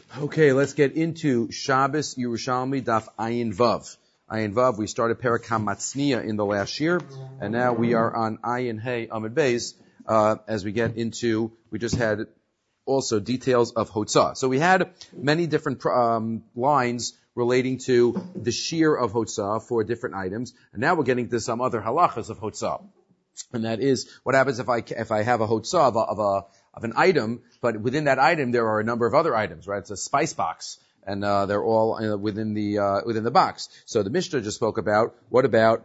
Okay, let's get into Shabbos Yerushalmi Daf Ayin Vav. Ayin Vav, we started Perek HaMatzniya in the last year, and now we are on Ayin Hey Amud Beis, as we get into, we just had also details of Hotzah. So we had many different lines relating to the shear of Hotzah for different items, and now we're getting to some other halachas of Hotzah. And that is, what happens if I have a Hotzah of an item, but within that item there are a number of other items, right? It's a spice box, and they're all within the box. So the Mishnah just spoke about, what about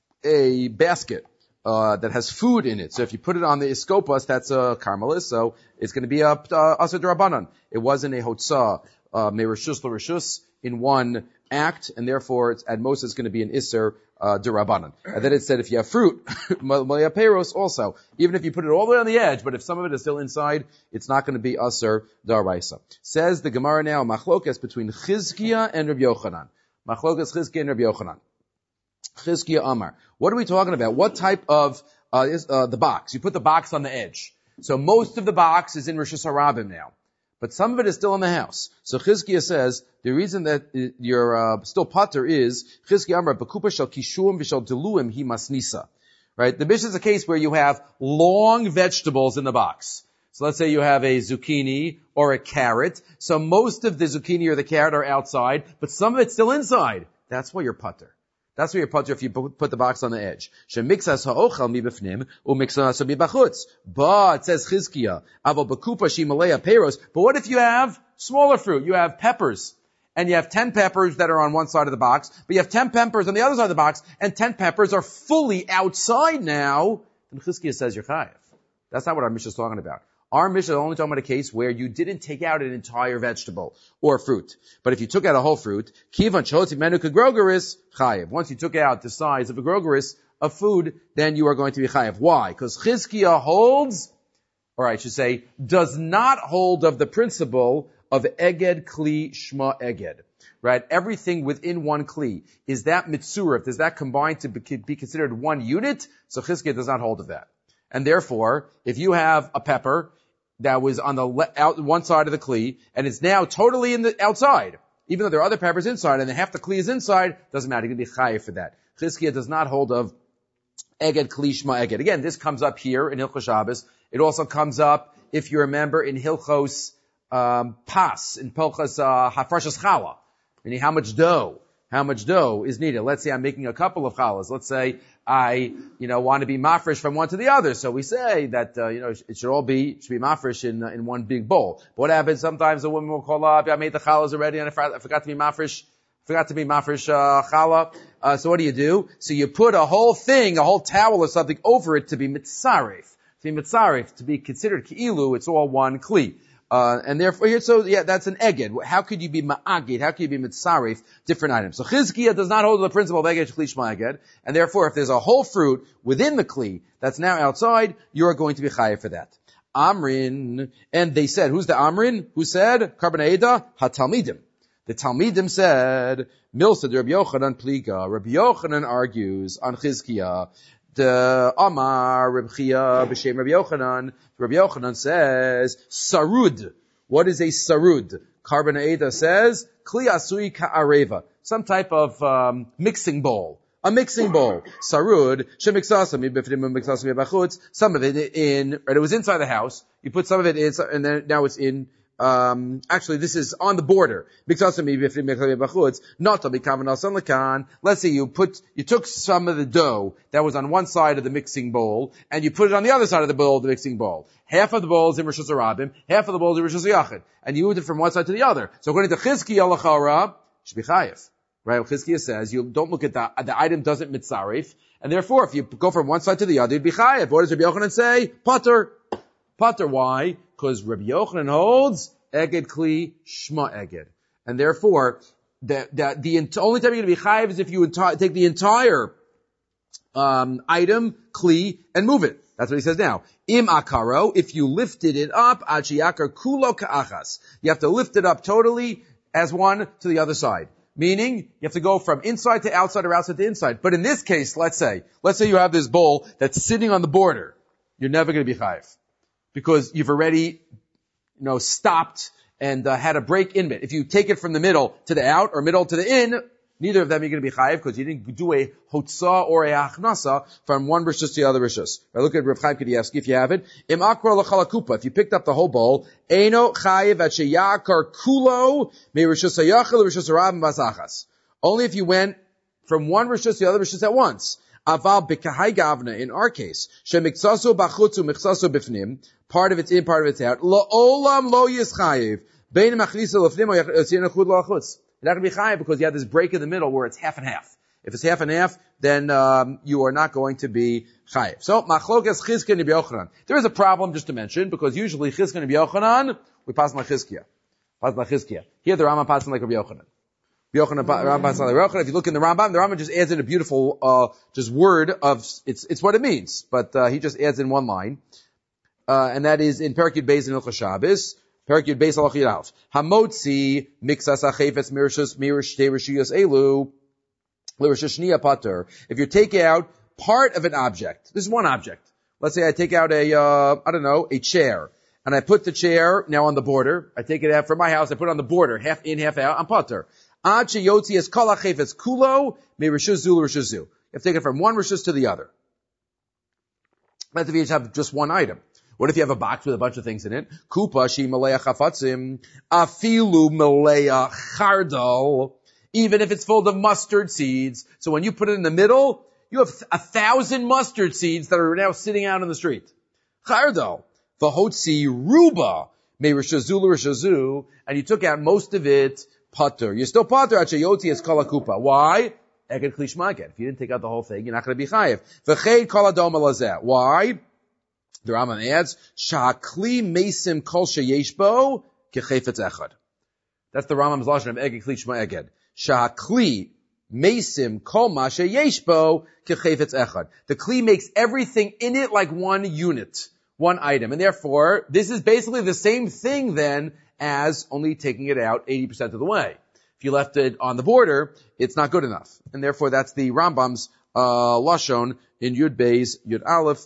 a basket that has food in it? So if you put it on the iskopos, that's a karmelis, so it's going to be a asad rabbanan. It wasn't a hotzah merishus l'rishus in one act, and therefore at most it's going to be an iser d'Rabbanan. And then it said if you have fruit, malaya peros also, even if you put it all the way on the edge, but if some of it is still inside, it's not going to be aser d'Araisa. Says the Gemara now, machlokas between Chizkiya and Rabbi Yochanan. Machlokas Chizkiya and Rabbi Yochanan. Chizkiya Amar. What are we talking about? What type of is the box? You put the box on the edge. So most of the box is in Rishus Harabim now, but some of it is still in the house. So Chizkiya says, the reason that you're still pater is, Chizkiya Amar, Bekupa shel kishum v'shel diluim hi masnisa. Right? The Mishnah is a case where you have long vegetables in the box. So let's say you have a zucchini or a carrot. So most of the zucchini or the carrot are outside, but some of it's still inside. That's why you're pater. That's where you're pater if you put the box on the edge. Shemixas ha'ochel mi b'fnim u'mixas mi b'chutz. But, says Chizkiya, aval b'kupa shi malaya peros. But what if you have smaller fruit? You have peppers. And you have 10 peppers that are on one side of the box, but you have 10 peppers on the other side of the box, and 10 peppers are fully outside now. Then Chizkiya says you're chayav. That's not what our Mishnah is talking about. Our Mishnah is only talking about a case where you didn't take out an entire vegetable or fruit. But if you took out a whole fruit, kivan choti menu kagrogeris chayav. Once you took out the size of a grogeris of food, then you are going to be chayav. Why? Because Chizkiya holds, or I should say, does not hold of the principle of eged kli shma eged. Right? Everything within one kli. Is that mitzurah? Does that combine to be considered one unit? So Chizkiya does not hold of that. And therefore, if you have a pepper that was on the one side of the kli, and it's now totally in the outside, even though there are other peppers inside, and half the kli is inside, doesn't matter. You're going to be chayav for that. Chizkiya does not hold of eged kli shma eged. Again, this comes up here in Hilchos Shabbos. It also comes up, if you remember, in Hilchos Pas, in Pilchos Hafrashas Challah. Meaning how much dough is needed. Let's say I'm making a couple of challahs. Let's say I, want to be mafresh from one to the other. So we say that, it should be mafresh in one big bowl. But what happens? Sometimes a woman will call up, I made the challahs already and I forgot to be mafresh challah. So what do? So you put a whole towel or something over it to be mitzaref. To be considered ki'ilu, it's all one kli. And therefore, that's an eged. How could you be ma'agid? How could you be mitzaref? Different items. So Chizkiya does not hold the principle of eged kli shma eged. And therefore, if there's a whole fruit within the kli that's now outside, you're going to be chayav for that. Amrin, and they said, who's the Amrin? Who said? Karban HaTalmidim. The Talmidim said, Milsa de Rabbi Yochanan pliga. Rabbi Yochanan argues on Chizkiya. The Amar Reb Chia b'shem Rabbi Yochanan. Rabbi Yochanan says sarud. What is a sarud? Karban Ha'eda says kli asui ka'areva, some type of mixing bowl. A mixing bowl. Sarud shemixasam b'fnim mixasam b'chutz. Some of it in, right? It was inside the house. You put some of it in, and then now it's in. Actually, this is on the border. Let's say you took some of the dough that was on one side of the mixing bowl, and you put it on the other side of the mixing bowl. Half of the bowl is in Rishus Harabim, half of the bowl is in Rishus Yachid. And you moved it from one side to the other. So according to Chizkiya L'chara, should be chayav. Right? Chizkiya says, you don't look at the item doesn't mitzaref, and therefore if you go from one side to the other, you'd be chayav. What does Rabbi Yochanan say? Pater. Pater, why? Because Rabbi Yochanan holds eged kli shma eged, and therefore the only time you're going to be chayiv is if you take the entire item kli and move it. That's what he says now. Im akaro, if you lifted it up, achiyakar kulo ka'achas, you have to lift it up totally as one to the other side. Meaning, you have to go from inside to outside or outside to inside. But in this case, let's say you have this bowl that's sitting on the border. You're never going to be chayiv. Because you've already, stopped and had a break in it. If you take it from the middle to the out or middle to the in, neither of them you're going to be chayiv because you didn't do a hotzah or a achnasa from one rishus to the other rishus. I look at Rav Chaim Kanievsky if you have it. Im akra l'chalakupa. If you picked up the whole bowl, eino chayiv at sheyakar kulo me rishus hayachil rishus harabim basachas. Only if you went from one rishus to the other rishus at once. Aval b'kahai gavna, in our case, shemiksaso b'chutzu miksaso b'fnim, part of it's in, part of it's out. La'olam lo yischayiv. Bein machnisa l'fnim or yatzina chud la'chutz. You're not going to be chayiv because you have this break in the middle where it's half and half. If it's half and half, then you are not going to be chayiv. So, machlokas Chizkiya and Rabbi Yochanan. There is a problem just to mention, because usually Chizkiya and Rabbi Yochanan, we pass like Chizkiya. Here the Rambam passes like Rabbi Yochanan. If you look in the Rambam just adds in a beautiful, just word of, it's what it means. But, he just adds in one line. And that is in Perek Yud Beis in Hilchos Shabbos. Perek Yud Beis Halach Yud Aleph. Hamotzi mixas achefetz mirish rishiyos elu l'rishus shniya pater. If you take out part of an object, this is one object. Let's say I take out a chair. And I put the chair now on the border. I take it out from my house. I put it on the border, half in, half out. I'm pater. Ad sheyotzi es kol hachefetz kulo me rishus zu l'rishus zu. You have to take it from one rishus to the other. That's if you have just one item. What if you have a box with a bunch of things in it? Kupa shi maleya chafatzim afilu maleya chardal. Even if it's full of mustard seeds. So when you put it in the middle, you have 1,000 mustard seeds that are now sitting out in the street. Chardal. V'hotzi ruba me rishazu l'rishazu. And you took out most of it, pater. You're still pater at sheyotzi es kol hakupa. Why? Eged klishma again. If you didn't take out the whole thing, you're not going to be chayiv. V'chein kol adom alazeh. Why? The Rambam adds, Sha'akli mesim kol sheyeshbo kechefetz echad. That's the Rambam's lashon of Eged Klishma Eged. Sha'akli mesim kol ma sheyeshbo kechefetz echad. The kli makes everything in it like one unit, one item. And therefore, this is basically the same thing then as only taking it out 80% of the way. If you left it on the border, it's not good enough. And therefore, that's the Rambam's lashon in Yud Beis, Yud Aleph.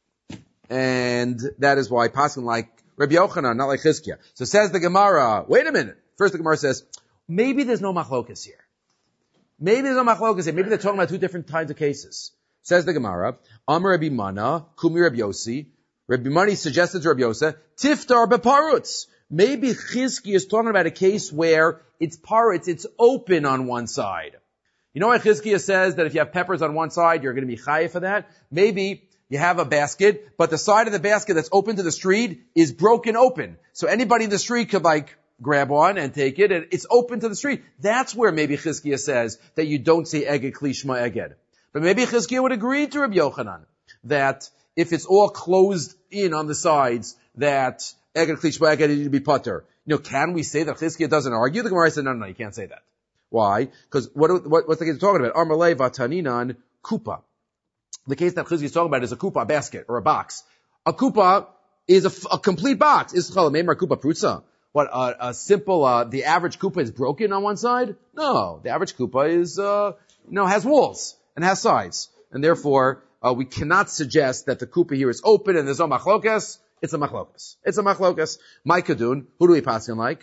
And that is why passing like Rabbi Yochanan, not like Chizkiya. So says the Gemara, wait a minute. First the Gemara says, maybe there's no machlokas here. Maybe they're talking about two different kinds of cases. Says the Gemara, Amar Rabbi Mana, Kumi Rabbi Yossi. Rabbi Mani suggested to Rabbi Yosa, Tiftar beparutz. Maybe Chizkiya is talking about a case where it's parutz, it's open on one side. You know why Chizkiya says that if you have peppers on one side, you're going to be chayiv for that? Maybe you have a basket, but the side of the basket that's open to the street is broken open. So anybody in the street could grab one and take it, and it's open to the street. That's where maybe Chizkiya says that you don't say Eged Klishma Eged. But maybe Chizkiya would agree to Rabbi Yochanan that if it's all closed in on the sides, that Eged Klishma Eged need to be putter. Can we say that Chizkiya doesn't argue? The Gemara said, no, you can't say that. Why? Because what's the case talking about? Armalei vataninan kupa. The case that Chizkiya is talking about is a kupa, a basket, or a box. A kupa is a complete box. Is chalameimar kupa prutza? What, a simple, the average kupa is broken on one side? No. The average kupa is, has walls and has sides. And therefore, we cannot suggest that the kupa here is open and there's no machlokas. It's a machlokas. My kadun, who do we pass in like?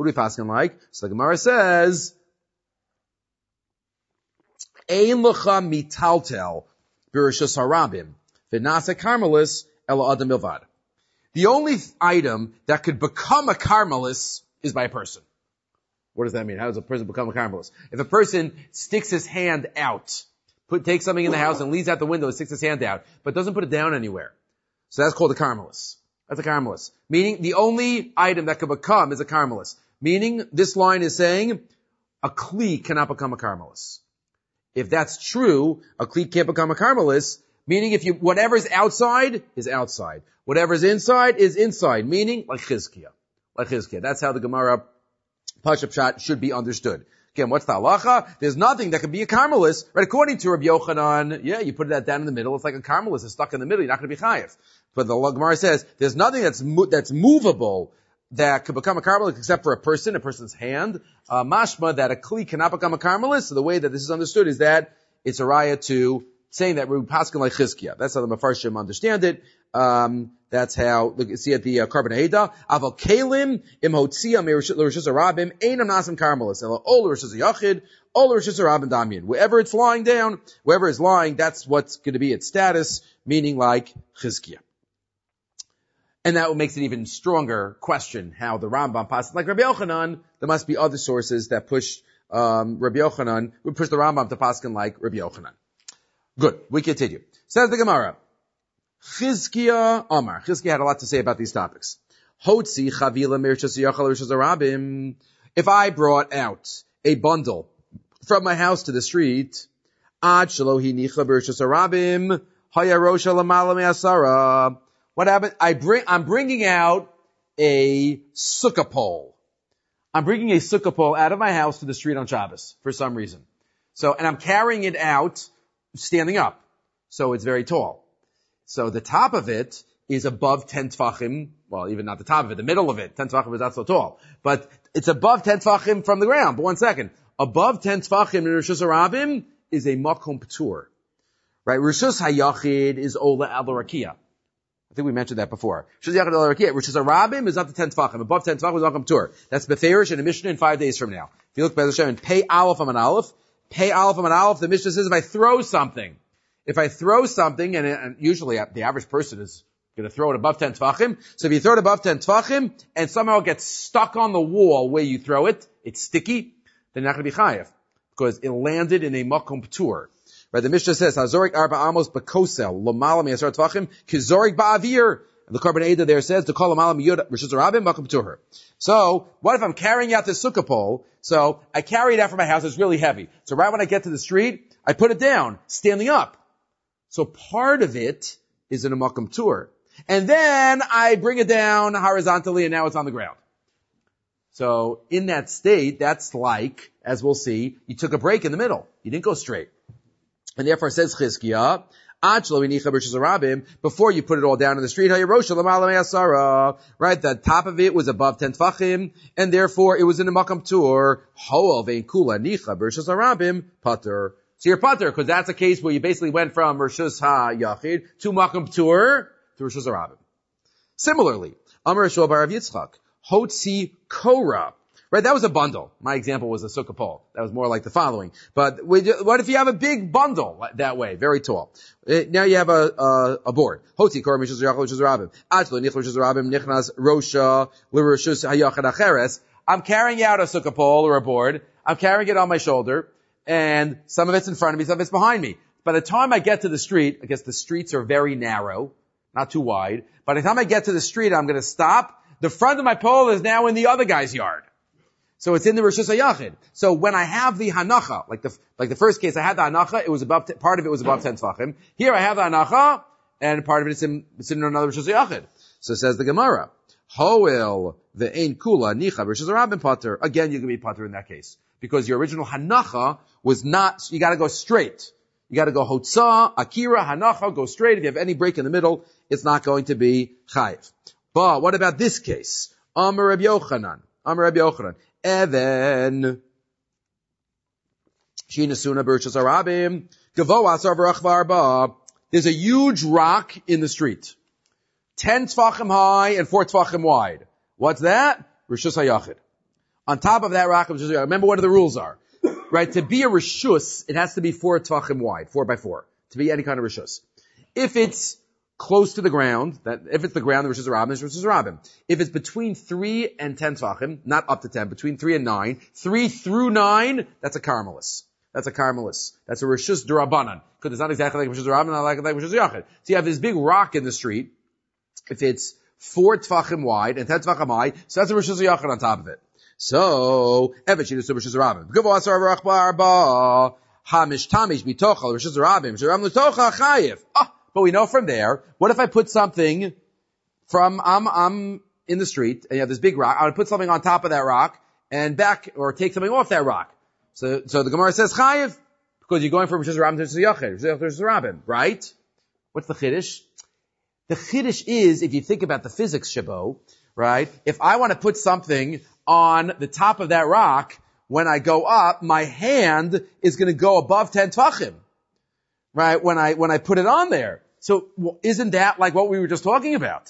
So the Gemara says, Ein lecha mitaltel b'rishus harabim v'nasa karmelis ela adam milvad. The only item that could become a karmelis is by a person. What does that mean? How does a person become a karmelis? If a person sticks his hand out, takes something in the house and leaves out the window and sticks his hand out, but doesn't put it down anywhere. So that's called a karmelis. That's a karmelis. Meaning the only item that could become is a karmelis. Meaning this line is saying a kli cannot become a karmelis. If that's true, a kli can't become a karmelis, meaning whatever's outside is outside. Whatever's inside is inside, meaning like Chizkiya. That's how the Gemara Pashup Pshat should be understood. Again, what's the halacha? There's nothing that can be a karmelis, right? According to Rabbi Yochanan, you put that down in the middle, it's like a karmelis, it's stuck in the middle, you're not going to be chayiv. But the Gemara says, there's nothing that's movable that could become a karmelis except for a person's hand. Mashma, that a kli cannot become a karmelis. So the way that this is understood is that it's a raya to saying that we're paskin like Chizkiya. That's how the Mefarshim understand it. That's how, look, see at the carbon Ada. Aval Kalim, im Hotzia, Rishus Arabim, Einam Nasim Karmelis, Ol Rishus Yachid, Ol Rishus Arabim Damien. Wherever it's lying down, wherever it's lying, that's what's going to be its status, meaning like Chizkiah. And that makes it even stronger question how the Rambam passes like Rabbi Yochanan. There must be other sources that push, Rabbi Yochanan, would push the Rambam to paskin like Rabbi Yochanan. Good. We continue. Says the Gemara. Chizkiah Amar. Chizkiah had a lot to say about these topics. Hotzi chavila mirchas yachal rishus arabim. If I brought out a bundle from my house to the street, ad shelo hinicha b'rishus arabim, hayarosha lamala me'asara. What happened? I'm bringing out a sukkah pole. I'm bringing a sukkah pole out of my house to the street on Shabbos for some reason. So, and I'm carrying it out standing up. So it's very tall. So the top of it is above 10 tfachim. Well, even not the top of it, the middle of it. 10 tfachim is not so tall. But it's above 10 tfachim from the ground. But 1 second. Above 10 tfachim in Rishus Harabim is a makom p'tur. Right? Rishus Hayachid is Ola al-Rakia. I think we mentioned that before. Rishus Hayachid al-Rakia. Rishus Harabim is up to 10 tfachim. Above 10 tfachim is makom p'tur. That's Beferish in a Mishnah in 5 days from now. If you look by the Hashem and pay Aleph on an Aleph, the Mishnah says if I throw something, and usually the average person is going to throw it above 10 tfachim. So if you throw it above 10 tfachim, and somehow it gets stuck on the wall where you throw it, it's sticky, then you're not going to be chayev. Because it landed in a makom p'tur. Right, the Mishnah says, Hazorik arba amos bekosel, lomala me'asar tfachim, kizorik ba'avir. And the carbon Ada there says, to call lomala miyud, rishus harabim, makom p'tur. So, what if I'm carrying out this sukkah pole? So, I carry it out from my house, it's really heavy. So right when I get to the street, I put it down, standing up. So part of it is in a makom p'tur. And then I bring it down horizontally and now it's on the ground. So in that state, that's like, as we'll see, you took a break in the middle. You didn't go straight. And therefore says Chizkiah, before you put it all down in the street, right, the top of it was above 10 tfachim, and therefore it was in a makom p'tur, pater. So you're pater, because that's a case where you basically went from Rishus HaYachid to makom p'tur to Rishus Harabim. Similarly, Amar Shol bar Rav Yitzchak, Hotzi Korah. Right, that was a bundle. My example was a sukkah pole. That was more like the following. But what if you have a big bundle that way, very tall? Now you have a board. Hotzi Korah Rishus Yachal Rishus Harabim. Achlo Nichol Rishus Harabim Nichnas Rosha L'Rishus HaYachid Acheres. I'm carrying out a sukkah pole or a board. I'm carrying it on my shoulder. And some of it's in front of me, some of it's behind me. By the time I get to the street, I guess the streets are very narrow, not too wide. By the time I get to the street, I'm going to stop. The front of my pole is now in the other guy's yard. So it's in the Rishus HaYachid. So when I have the hanacha, like the first case, I had the hanacha, it was part of it was above 10 tfachim. Here I have the hanacha, and part of it is in another Rishus HaYachid. So says the Gemara, Hoel the ein kula nicha Rishus Harabim pater. Again, you can be pater in that case. Because your original hanacha was not, you gotta go straight. You gotta go hotza, akira, hanacha, go straight. If you have any break in the middle, it's not going to be chayiv. But what about this case? Amar Rabbi Yochanan. Even Shinasuna Bershus Harabim, Gavo Asar V'Rach V'Arba. There's a huge rock in the street. 10 tfachim high and 4 tfachim wide. What's that? Rishus HaYachid. On top of that rock, remember what the rules are. Right? To be a Rishus, it has to be 4 tfachim wide, 4 by 4. To be any kind of Rishus. If it's close to the ground, if it's the ground, the Rishus Harabim is Rishus Harabim. If it's between 3 and 10 tfachim, not up to 10, between 3 and 9, 3 through 9, that's a Carmelis. That's a Rishus D'Rabbanan. Because it's not exactly like Rishus Harabim, not like Rishus Yachid. So you have this big rock in the street. If it's 4 tfachim wide and 10 tfachim high, so that's a Rishus Yachid on top of it. So, Evachid is Rishus Harabim. Gavo Asar V'Rach V'Arba. Hamish Tamish Bitochal Rishus Harabim. Rishus Harabim L'Tocha Chayiv. But we know from there, what if I put something from, I'm in the street, and you have this big rock, I would put something on top of that rock, and back, or take something off that rock. So the Gemara says, Chayiv, because you're going from Rishus Harabim to Rishus Yachid, Rishus Harabim, right? What's the Chiddush? The Chiddush is, if you think about the physics, Shabo, right? If I want to put something on the top of that rock, when I go up, my hand is going to go above 10 tfachim. Right? When I put it on there. So, isn't that like what we were just talking about?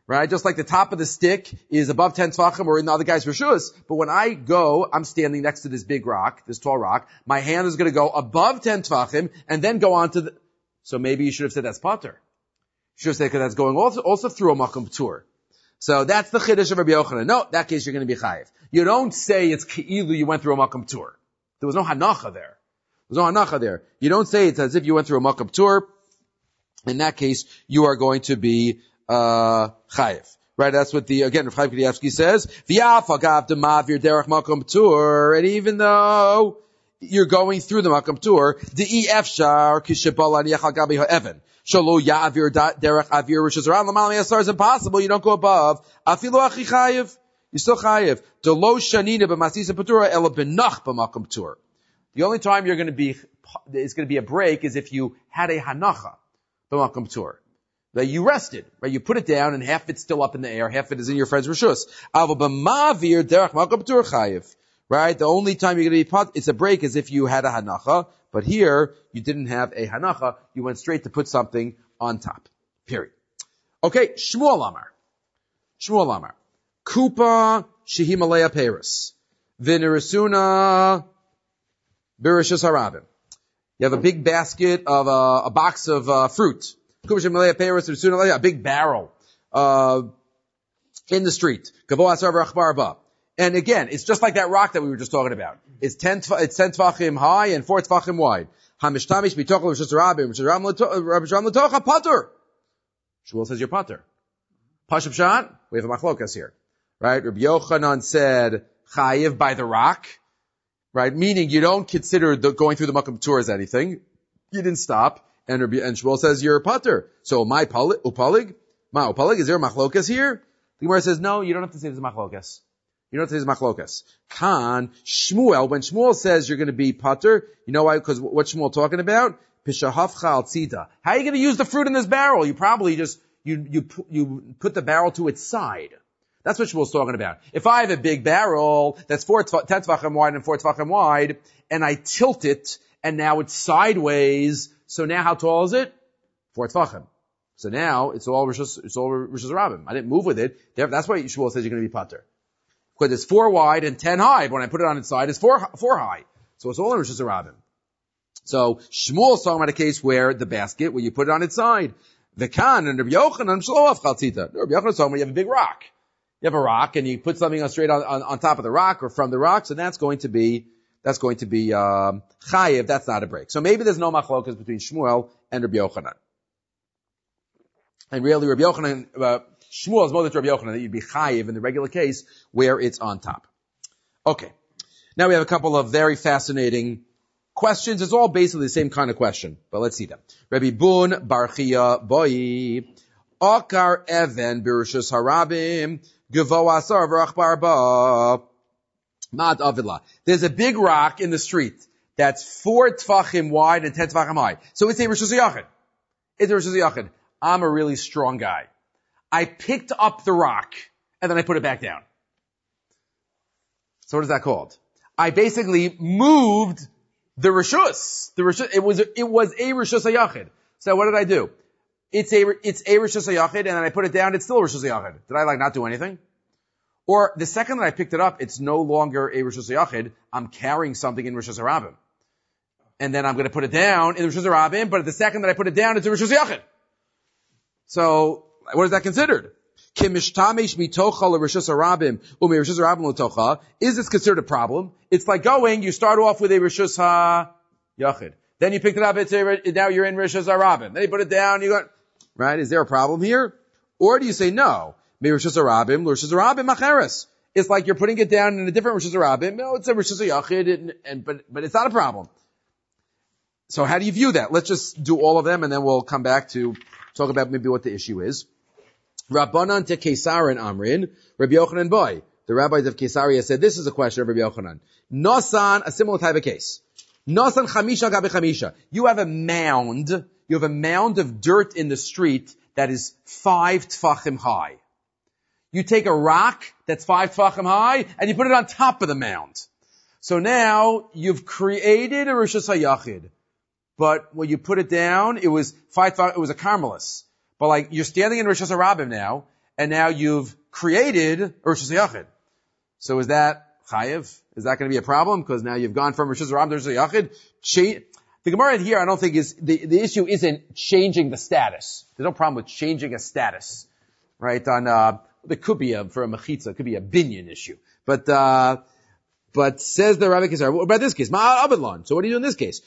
Right? Just like the top of the stick is above 10 tefachim or in the other guy's rishus. But when I go, I'm standing next to this big rock, this tall rock. My hand is going to go above 10 tefachim and then go on to the, so maybe you should have said that's pater. You should have said because that's going also through a makom p'tur. So that's the chiddush of Rabbi Yochanan. No, in that case you're going to be chayiv. You don't say it's ke'ilu you went through a makom p'tur. There was no hanacha there. There's no hanacha there. You don't say it's as if you went through a makom p'tur. In that case, you are going to be chayiv. Right, that's what again, Rav Chaim Kanievsky says, V'yafagav demavir derech makom p'tur, and even though you're going through the makom p'tur, de'i efshar kishabala niyach al gabi ha'evan, shalo ya'avir derech avir rishus around l'mal miyasar is impossible, you don't go above, afilu achi chayiv, you're still chayiv. Delo shanina b'masisa p'tura ela benach b'makom p'tur. The only time it's going to be a break is if you had a hanacha b'makom p'tur. That you rested, right? You put it down and half it's still up in the air, half it is in your friend's rishus. Ava b'mavir derech makom p'tur chayiv. Right? The only time you're going to be it's a break is if you had a hanacha, but here you didn't have a hanacha, you went straight to put something on top. Period. Okay, Shmuel Amar. Kupa shehimalaya peris. V'nerasuna b'rishus harabim. You have a big basket of a box of fruit. A big barrel in the street. And again, it's just like that rock that we were just talking about. It's 10 tefachim high and 4 tefachim wide. Shmuel says you're pater. Pashup Shat, we have a machlokas here. Right? Rabbi Yochanan said chayiv by the rock. Right? Meaning you don't consider going through the makom p'tur as anything. You didn't stop. And Shmuel says you're a pater. So upalig, is there a machlokas here? The Gemara says no, you don't have to say there's a machlokas. You don't have to say there's a machlokas. Kan Shmuel, when Shmuel says you're going to be pater, you know why? Because what's Shmuel talking about? Pishahafcha al tzita. How are you going to use the fruit in this barrel? You probably just you put the barrel to its side. That's what Shmuel's talking about. If I have a big barrel that's 10 tefachim wide and 4 tefachim wide, and I tilt it, and now it's sideways. So now how tall is it? 4 tefachim. So now it's all Rishus Rabbim. I didn't move with it. That's why Shmuel says you're going to be pater. Because it's 4 wide and 10 high. But when I put it on its side, it's 4 high. So it's all in Rishus Rabbim. So Shmuel's talking about a case where the basket, where you put it on its side. V'kan and Rabbi Yochanan shloaf chaltzita. Rabbi Yochanan's talking about you have a big rock. You have a rock and you put something straight on top of the rock or from the rock. So that's going to be chayiv. That's not a break. So maybe there's no machlokas between Shmuel and Rabbi Yochanan. And really, Rabbi Yochanan, Shmuel is more than Rabbi Yochanan that you'd be chayiv in the regular case where it's on top. Okay. Now we have a couple of very fascinating questions. It's all basically the same kind of question, but let's see them. Rabbi Bun Barchia Boi Akar Even Birushus Harabim Gevo Asar V'Rach Barba. There's a big rock in the street that's 4 tefachim wide and 10 tefachim high. So it's a Rishus Yachid. I'm a really strong guy. I picked up the rock and then I put it back down. So what is that called? I basically moved the Rishus. It was a Rishus Yachid. So what did I do? It's a Rishus Yachid and then I put it down. It's still a Rishus Yachid. Did I not do anything? Or the second that I picked it up, it's no longer a Rishus Yachid. I'm carrying something in Rishus Harabim. And then I'm going to put it down in Rishus Harabim, but the second that I put it down, it's a Rishus Yachid. So, what is that considered? Is this considered a problem? It's like you start off with a Rishus HaYachid. Then you picked it up, now you're in Rishus Harabim. Then you put it down, right? Is there a problem here? Or do you say no? Rishus Harabim macheres. It's like you're putting it down in a different Rishus Harabim. No, it's a Rishus Yachid, but it's not a problem. So how do you view that? Let's just do all of them and then we'll come back to talk about maybe what the issue is. Rabbanan te Kesar and Amrin, Rabbi Yochanan boy. The rabbis of Kesaria said this is a question of Rabbi Yochanan. Nosan, a similar type of case. Nosan chamisha gabe chamisha. You have a mound of dirt in the street that is 5 tefachim high. You take a rock that's 5 tefachim high and you put it on top of the mound. So now you've created a Rishus HaYachid. But when you put it down, it was a Carmelis. But you're standing in Rishus Harabim now, and now you've created Rishus Yachid. So is that chayiv? Is that going to be a problem? Because now you've gone from Rishus Ram to Rishus Yachid. The Gemara here, I don't think is, the issue isn't changing the status. There's no problem with changing a status. Right? There could be for a mechitza, it could be a binyan issue. But says the Rabbi Kisar, what about this case? Ma'abadlan. So what do you do in this case?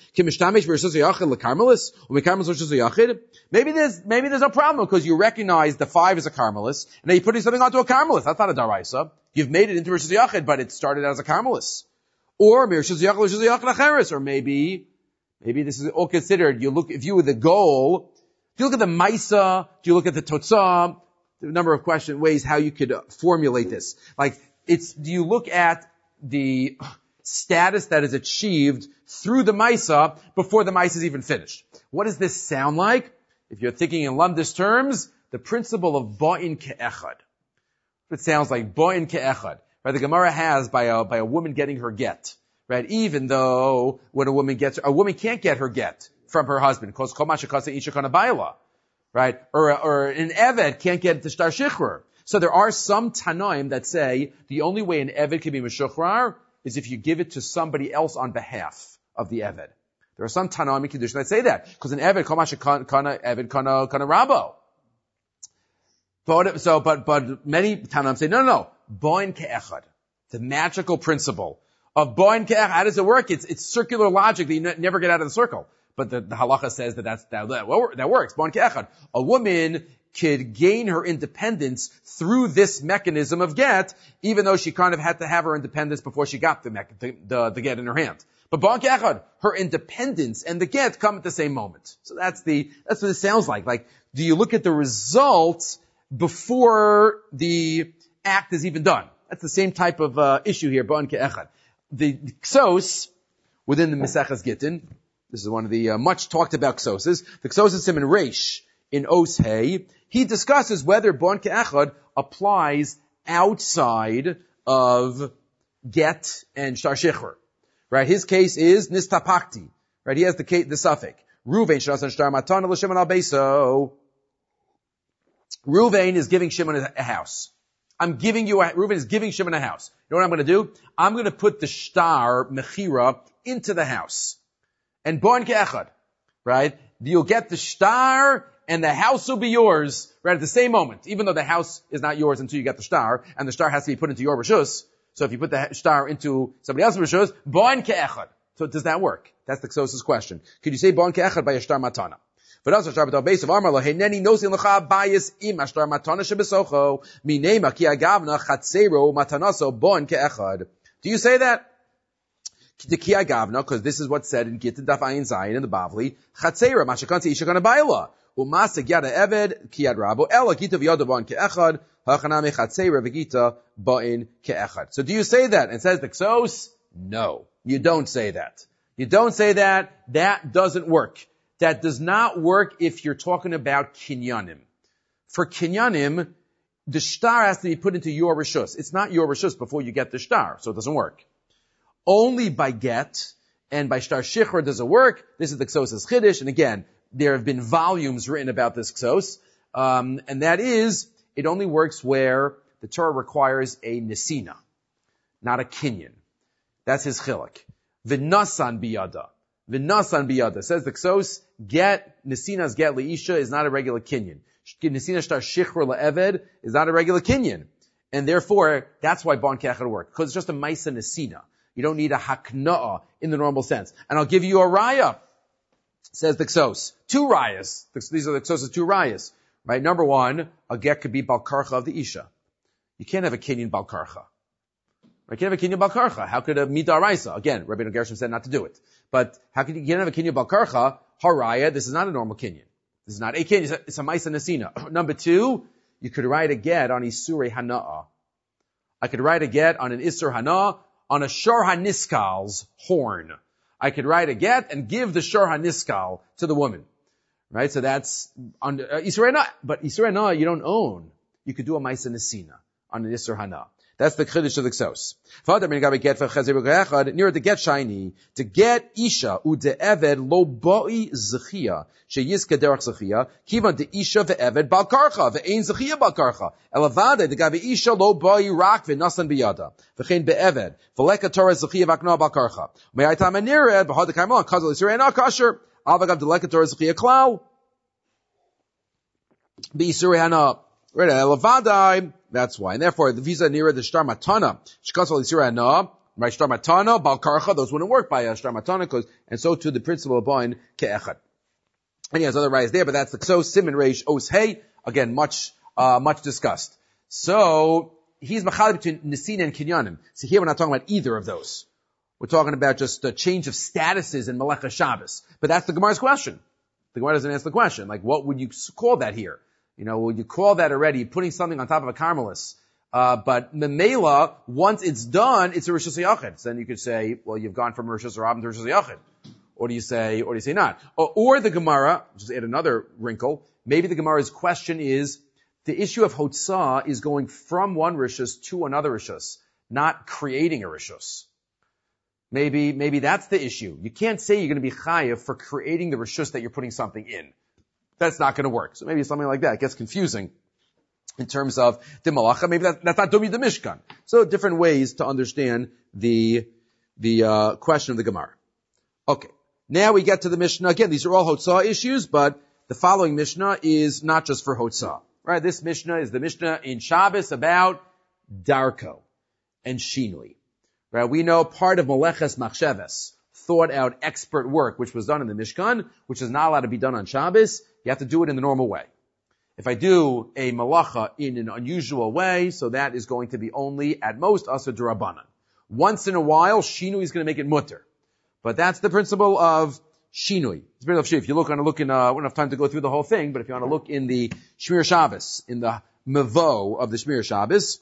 Maybe there's a problem because you recognize the 5 is a carmelis, and then you're putting something onto a carmelis. That's not a daraisa. You've made it into Rishus Yachid, but it started out as a carmelis. Or maybe this is all considered. If you were the goal, do you look at the Maisa? Do you look at the Totzah? There are a number of ways how you could formulate this. Do you look at the status that is achieved through the Maisa before the Maisa is even finished? What does this sound like? If you're thinking in Lamdis terms, the principle of Ba'in Ke'echad. It sounds like Ba'in Ke'echad. Right? The Gemara has by a woman getting her get. Right? Even though when a woman can't get her get from her husband, because Kol Mashakasa Isha Kana Baila. Right? Or an Eved can't get the Shtar Shichur. So there are some Tanaim that say the only way an Eved can be Meshuchrar is if you give it to somebody else on behalf of the Eved. There are some Tanaim in Kiddush that say that. Because an Eved, Kol Mashakana Eved Kana Rabo. But many Tanaim say, no. Bo'in Ke'echad. The magical principle of Bo'in Ke'echad. How does it work? It's circular logic that you never get out of the circle. But the halacha says that works. Bo'in Ke'echad. A woman could gain her independence through this mechanism of get, even though she kind of had to have her independence before she got the get in her hand. But Bo'in Ke'echad, her independence and the get come at the same moment. So that's what it sounds like. Do you look at the results before the act is even done? That's the same type of issue here, Bo'in Ke'echad. The Ksos, within the Maseches Gittin, this is one of the much talked about Ksoses, the Ksos Siman Reish in Os Hey, he discusses whether Bo'in Ke'echad applies outside of get and Shtar Shichur. Right? His case is Nistapakti. Right? He has the suffix. Ruvain Shas Shtar Matana L'Shimon Al Beiso. Ruvain is giving Shimon a house. Reuven is giving Shimon a house. You know what I'm going to do? I'm going to put the shtar, mechira, into the house. And Bo'in Ke'echad, right? You'll get the shtar, and the house will be yours, right, at the same moment. Even though the house is not yours until you get the shtar, and the shtar has to be put into your rishus. So if you put the shtar into somebody else's rishus, Bo'in Ke'echad. So does that work? That's the Ksos' question. Could you say Bo'in Ke'echad by a shtar matana? But also, Shabbat base of Amar Loheneni nosin lecha bias im ashtar matana shebesocho minema ki agavna chatzero matanaso Bo'in Ke'echad. Do you say that? The ki agavna, because this is what's said in Gittin Daf Ayin Zayin in the Bavli. Chatzera mashakanti ishakana baila umasa gyada eved ki ad rabo ela gita v'yada Bo'in Ke'echad hachaname chatzera v'gita Bo'in Ke'echad. So do you say that? And says the Ksos, no, you don't say that. You don't say that. That doesn't work. That does not work if you're talking about kinyanim. For kinyanim, the shtar has to be put into your rishus. It's not your rishus before you get the shtar, so it doesn't work. Only by get and by shtar shichur does it work. This is the Ksos' chiddush, and again, there have been volumes written about this Ksos, and that is, it only works where the Torah requires a nesina, not a kinyan. That's his chiluk. V'nasan biyada. V'nasan biyada. Says the Ksos, Nesina's get leisha is not a regular kinyan. Nesina shtar shichur le'eved is not a regular kinyan. And therefore, that's why Bo'in Ke'echad works. Because it's just a maisa nesina. You don't need a hakna'ah in the normal sense. And I'll give you a raya. Says the Ksos. 2 rayas. These are the Ksos' 2 rayas. Right? Number 1, a get could be balkarcha of the isha. You can't have a kinyan balkarcha. I can't have a kinyan balkarcha. How could a midaraisa? Again, Rabbeinu Gershom said not to do it. But how could you can't have a kinyan balkarcha? Haraya, this is not a normal kinyan. This is not a kinyan, it's a maisa nesina. Number 2, you could write a get on Isurei Hana'a. I could write a get on an Isur Hana'a on a Shor HaNiskal's horn. I could write a get and give the Shor HaNiskal to the woman. Right? So that's on Isurei Hana'a. But Isurei Hana'a you don't own. You could do a maisa nesina on an Isur Hana'a. That's the chiddush of the Ksos. Near to get shiny, to get isha u'de'eved lo boi zechia sheyizke derech zechia kivan de isha ve'eved bal karcha ve'ein zechia bal karcha elavade de gabe isha lo boi rak ve'nasan biyada ve'chein be'eved ve'leka torah zechia v'aknoa bal karcha me'aytam anired b'had kaimon kazal yisrael ena kasher avagav de leka torah zechia klau b'yisrael ena right elavadai. That's why. And therefore, the visa near the shtar matana, shkasal yisra na, right, shtar matana, bal karcha, those wouldn't work by a shtar matana, and so too the principle of boin ke'echad. And he has other rights there, but that's the ksos, siman reish, os hey, again, much discussed. So, he's machal between nisin and kinyanim. So here we're not talking about either of those. We're talking about just a change of statuses in Melecha Shabbos. But that's the Gemara's question. The Gemara doesn't answer the question. Like, what would you call that here? Would you call that already putting something on top of a carmelis? But memela, once it's done, it's a rishus yachid. So then you could say, well, you've gone from rishus rabban to rishus yachid. Or do you say not? Or the Gemara, just add another wrinkle, maybe the Gemara's question is, the issue of hotzah is going from one rishus to another rishus, not creating a rishus. Maybe that's the issue. You can't say you're going to be chayav for creating the rishus that you're putting something in. That's not going to work. So maybe something like that. It gets confusing in terms of the malacha. Maybe that's not Dumi the Mishkan. So different ways to understand the question of the Gemara. Okay. Now we get to the Mishnah. Again, these are all Hotzah issues, but the following Mishnah is not just for Hotzah. Right? This Mishnah is the Mishnah in Shabbos about Darko and Shinui. Right? We know part of Meleches Machsheves, thought out expert work, which was done in the Mishkan, which is not allowed to be done on Shabbos. You have to do it in the normal way. If I do a malacha in an unusual way, so that is going to be only, at most, asa d'Rabbanan. Once in a while, Shinui is going to make it mutter. But that's the principle of Shinui. If you look, we don't have time to go through the whole thing, but if you want to look in the Shmir Shabbos, in the Mevo of the Shmir Shabbos,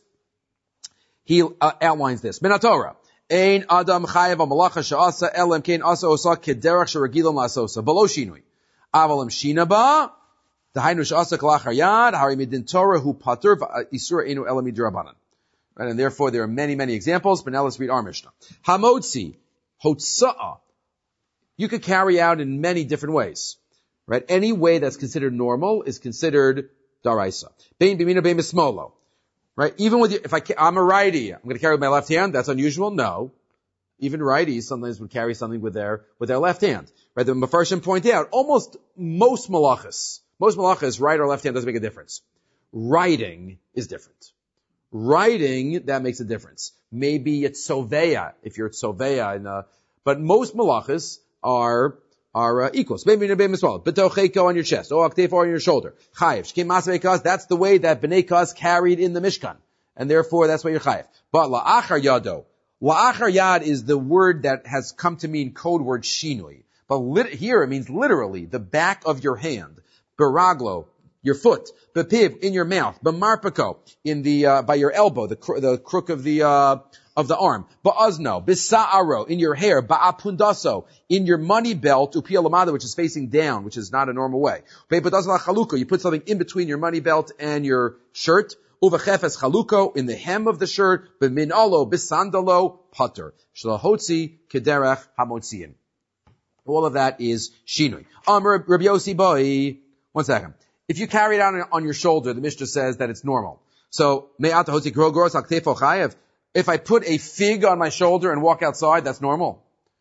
he outlines this. Min HaTorah. Ein adam chayev malacha she'asa elam kein asa osa kederach sheregilam la'asosa below shinui. Avalim shinaba dahainu she'asa kalachar yad hari midin Torah hu patur isura enu elam midrabanan. Right, and therefore there are many examples. But now let's read our Mishnah. Hamotzi hotzaa. You could carry out in many different ways. Right, any way that's considered normal is considered daraisa. Bein b'mina bein b'smolo. Right? Even with I'm a righty, I'm going to carry with my left hand. That's unusual? No. Even righties sometimes would carry something with their left hand. Right? The Mefarshim point out, most malachas, right or left hand doesn't make a difference. Writing is different. Writing, that makes a difference. Maybe it's soveya, if you're at soveya, but most malachas are equals. Betocheiko on your chest, or aktefo on your shoulder. Chayev. Shkim masvei kaz, that's the way that Bnei Kaz carried in the Mishkan. And therefore, that's why you're chayev. But la'achar yado. La'achar yad is the word that has come to mean code word shinui. But here it means literally, the back of your hand. Beraglo, your foot. Bepiv, in your mouth. Bemarpako, by your elbow, the crook of the arm. Ba'azno, bisa'aro, in your hair. Ba'apundaso, in your money belt, upialamada, which is facing down, which is not a normal way. Be'badazla chaluko, you put something in between your money belt and your shirt. Uvachefes chaluko, in the hem of the shirt. Be'minalo, bisandalo, pater. Shlahotzi, kederech, hamotziin. All of that is shinui. Rabbi Yossi boi. One second. If you carry it out on your shoulder, the Mishnah says that it's normal. So, me'ata hotzi grogoros aktefo chayev. If I put a fig on my shoulder and walk outside, that's normal.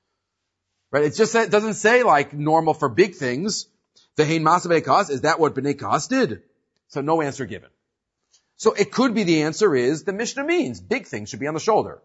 Right? It doesn't say like normal for big things. Ve'hein masavei kas, is that what Bnei Kas did? So no answer given. So it could be the answer is, the Mishnah means big things should be on the shoulder.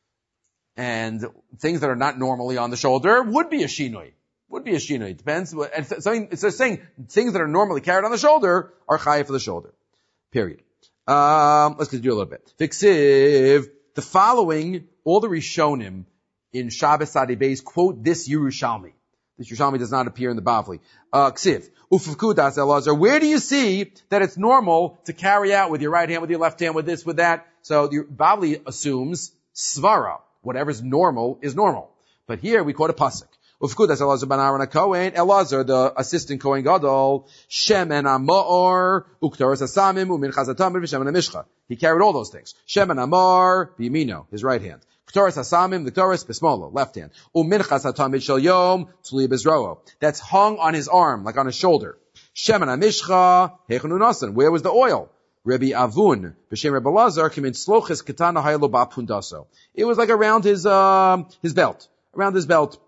And things that are not normally on the shoulder would be a shinui. It depends. It's saying things that are normally carried on the shoulder are chayav for the shoulder. Period. Let's continue a little bit. Fiksiv. The following, all the Rishonim in Shabbos Sadei Beis quote this Yerushalmi. This Yerushalmi does not appear in the Bavli. Ksiv. Ufavkudas Elazar. Where do you see that it's normal to carry out with your right hand, with your left hand, with this, with that? So the Bavli assumes svara. Whatever's normal is normal. But here we quote a pasuk. Ufkudas Elazar ben Aaron HaKohen, Elazar, the assistant Kohen Gadol, Shemen HaMa'or, Uktaras HaSamim, Uminchas HaTamid, V'Shemen HaMishcha. He carried all those things. Shemen HaMa'or, B'Yamino, his right hand. K'toras HaSamim, the K'toras, B'Smolo, left hand. Uminchas HaTamid Shel Yom, Tzli B'Zro'o. That's hung on his arm, like on his shoulder. Shemen HaMishcha, Heichenu Nasan. Where was the oil? Rabbi Avun, B'Shem Rabbi Lazar, came in Sloches Ketana Haylo Ba'Pundaso. It was like around his belt. Around his belt.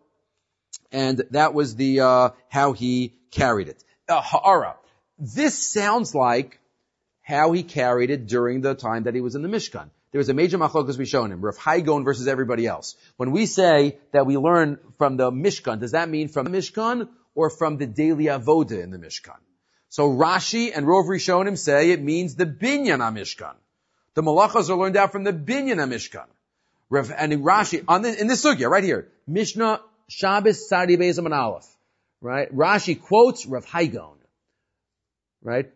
And that was the, how he carried it. Ha'ara. This sounds like how he carried it during the time that he was in the Mishkan. There was a major machlokas we shown him, Rav Haigon versus everybody else. When we say that we learn from the Mishkan, does that mean from the Mishkan or from the daily avoda in the Mishkan? So Rashi and Rov Rishonim say it means the Binyan HaMishkan. The malachas are learned out from the Binyan HaMishkan. And in Rashi, in this sugya, right here, Mishnah, Shabbos, Sadi, Beis, and Aleph. Right? Rashi quotes Rav Haigon. Right?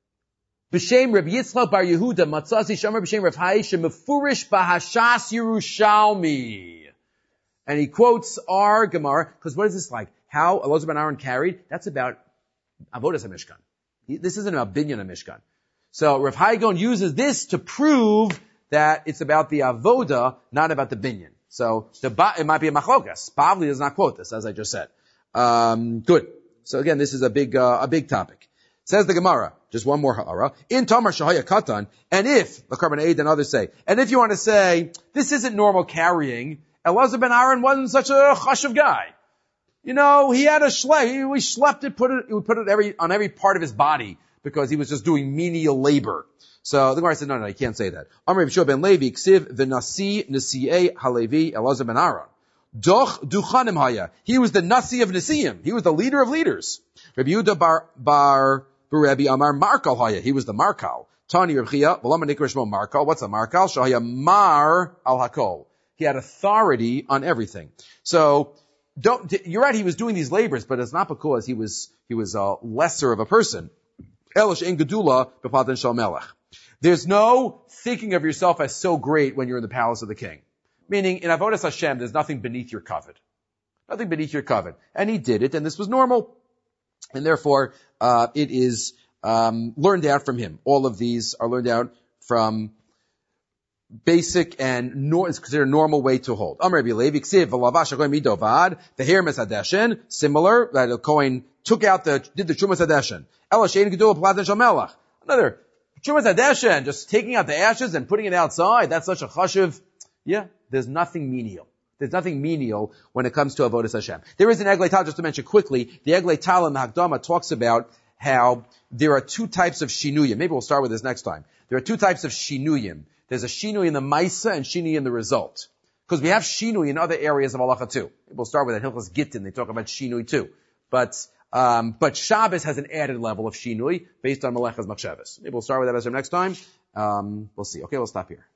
B'Shem Reb Yitzchak Bar Yehuda, Matzasi Shomer B'Shem Rav Hai, Shemefurish Bahashas Yerushalmi. And he quotes our Gemara, because what is this like? How Elazar ben Aaron carried? That's about Avodas HaMishkan. This isn't about Binyan HaMishkan. So Rav Haigon uses this to prove that it's about the Avoda, not about the Binyan. So it might be a machlokas. Bavli does not quote this, as I just said. Good. So again, this is a big topic. Says the Gemara, just one more ha'ara. In Tamar Shahaya Katan, and if, the Karban Eid and others say, and if you want to say, this isn't normal carrying, Elazar ben Aaron wasn't such a chashuv guy. You know, he had a shlep. We schlepped it, we put it on every part of his body because he was just doing menial labor. So the Gemara said, no, you can't say that. Amr Yeshua ben Levi, Ksiv v'nasi nasi'ei halevi Elazar ben Aaron. Doch duchanim haya. He was the nasi of nasiim. He was the leader of leaders. Rabbi Yehuda bar Rabbi Amar Markal haya. He was the Markal. Tani Reb Chia, v'lama nikra shmo Markal. What's a Markal? Shahaya mar al hakol. He had authority on everything. So, you're right, he was doing these labors, but it's not because he was lesser of a person. Elish en gedula b'patan shel melech. There's no thinking of yourself as so great when you're in the palace of the king. Meaning, in Avodas Hashem, there's nothing beneath your kavod. Nothing beneath your kavod. And he did it, and this was normal. And therefore, it is learned out from him. All of these are learned out from basic and it's considered a normal way to hold. Amr Rabbi Levi, Ksiv, v'lavash HaKohen midovad, the hair mesadeshen, similar, that the Kohen did the Trumas Hadeshen. Ela shein gedula platan shel melech. Another, Trumas Hadeshen, just taking out the ashes and putting it outside, that's such a chashuv. Yeah, there's nothing menial. There's nothing menial when it comes to Avodas Hashem. There is an Eglei Tal, just to mention quickly, the Eglei Tal in the Hakdama talks about how there are two types of shinuyim. Maybe we'll start with this next time. There are two types of shinuyim. There's a shinui in the maisa and shinui in the result. Because we have shinui in other areas of halacha too. We'll start with that. Hilchos Gittin, they talk about shinui too. But Shabbos has an added level of shinui based on Melechas Machshavos. Maybe we'll start with that as our next time. We'll see. Okay, we'll stop here.